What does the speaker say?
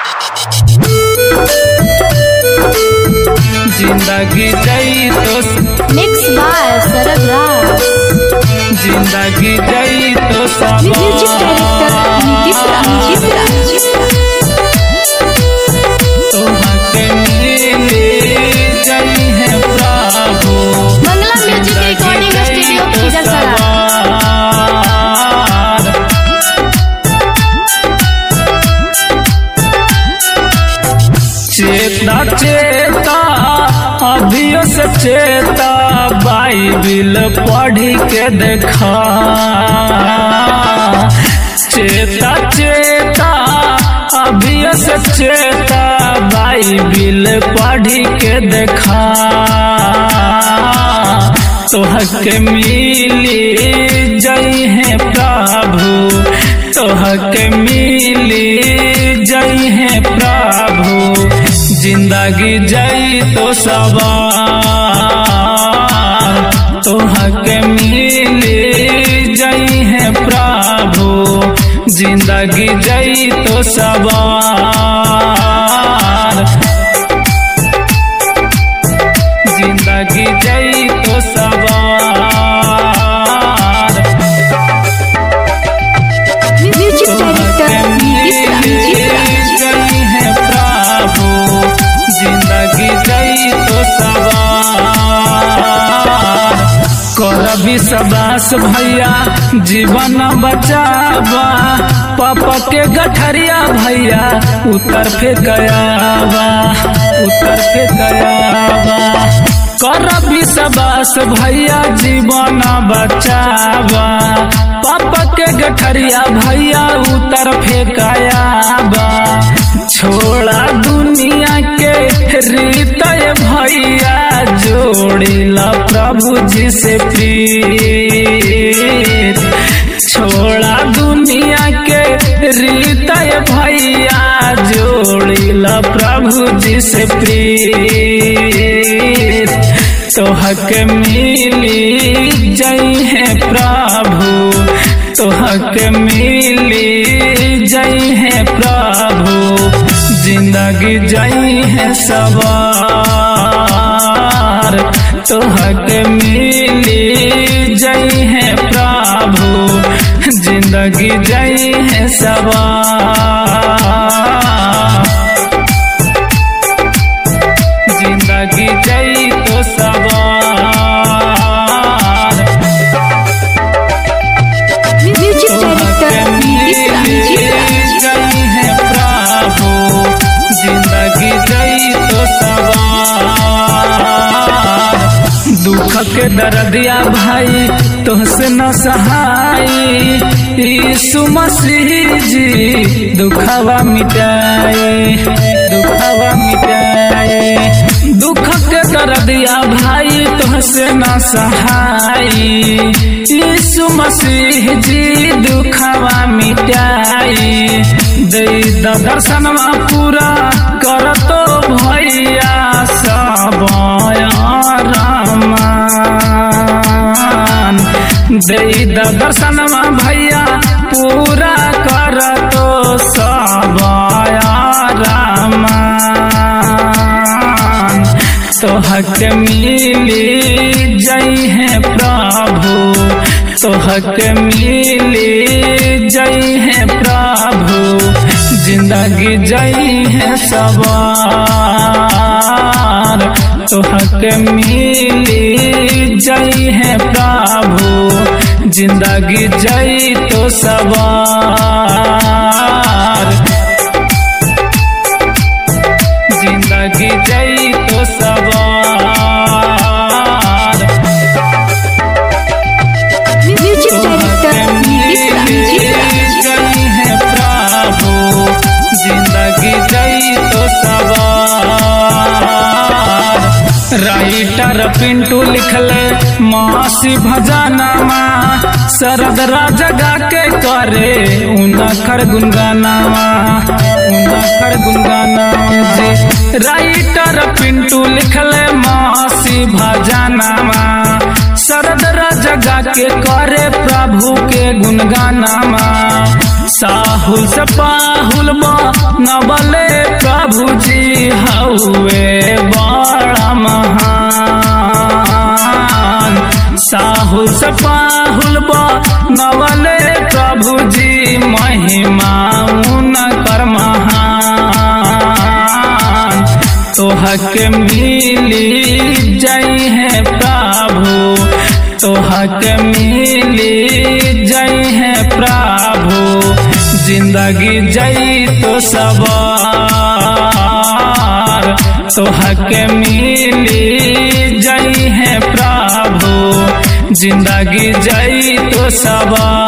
जिंदगी जई तो मिक्स बाय शरद राज। जिंदगी जई तो सब म्यूजिक डायरेक्टर नीतीश राज। तोहके मिले जई है प्रभु। Mangla music recording studio Khijarsarai. चेता चेता अभियो से चेता बाइबिल पढ़ी के देखा। चेता चेता अभियो से चेता बाइबिल पढ़ी के देखा। तोहके मिली जई है प्रभु। तोहके मिली जई है प्रभु। जिंदगी जई तो सवार तोहके मिली जई है प्रभु। जिंदगी जई तो सवार। जिंदगी जई तो सवार। Music director Nitish Raj. जई है प्रभु। जिंदगी जई तो सवार। कर विश्वास भैया जीवन बचावा। पापा के गठरिया भैया उतर फेंकयावा। उतर फेंकयावा। कर विश्वास भैया जीवन बचावा। पापा के गठरिया भैया उतर फेंकयावा। छोड़ा दुनिया के रीत भैया जोड़िला प्रभु जी से प्रीत। छोड़ा दुनिया के रीत भैया जोड़िला प्रभु जी से प्रीत। तोहके मिली जई है प्रभु। तोहके मिली जई है प्रभु। जिंदगी जई है सवार। तोहके मिली जई है प्रभु। जिंदगी जई है सवार। जिंदगी जई तो सवार। Music director Nitish Raj. जई है प्रभु। जिंदगी जई तो सवार। दुख के दर्दिया भाई तोहसे न सहाई। यीशु मसीह जी दुखवा मिटाई। दुखवा मिटाई। दुख के दर्दिया भाई तोहसे न सहाई। यीशु मसीह जी दुखवा मिटाई। दे दर्शनवा पूरा कर तो भैया सब रामान। दे दर्शनवा भैया पूरा कर तो सब रामान। तोहके मिली जई है प्रभु। तोहके मिली जई है प्रभु। जिंदगी जई है सवार। तोहके मिली जई है प्रभु। जिंदगी जई तो सवार। जिंदगी जई तो सवार। Music director Nitish Raj. जई है प्रभु। जिंदगी जई तो सवार। राइटर पिंटू लिखले मासी भजनमा। शरद राज गा के करे उनकर गुनगानावा। उनकर गुनगाना राइटर पिंटू लिखले मासी भजनामा शरद जगा के करे प्रभु के गुनगानामा साहुल से पाहुल नबले प्रभु जी हउए बड़ा महान साहुल से पाहुल नवले प्रभु जी महिमा उनकर महान तोहके मिली जय है प्रभु तोहके मिली जय है प्रभु जिंदगी जई तो सवार तोहके मिली जय है प्रभु जिंदगी जई तो सवार।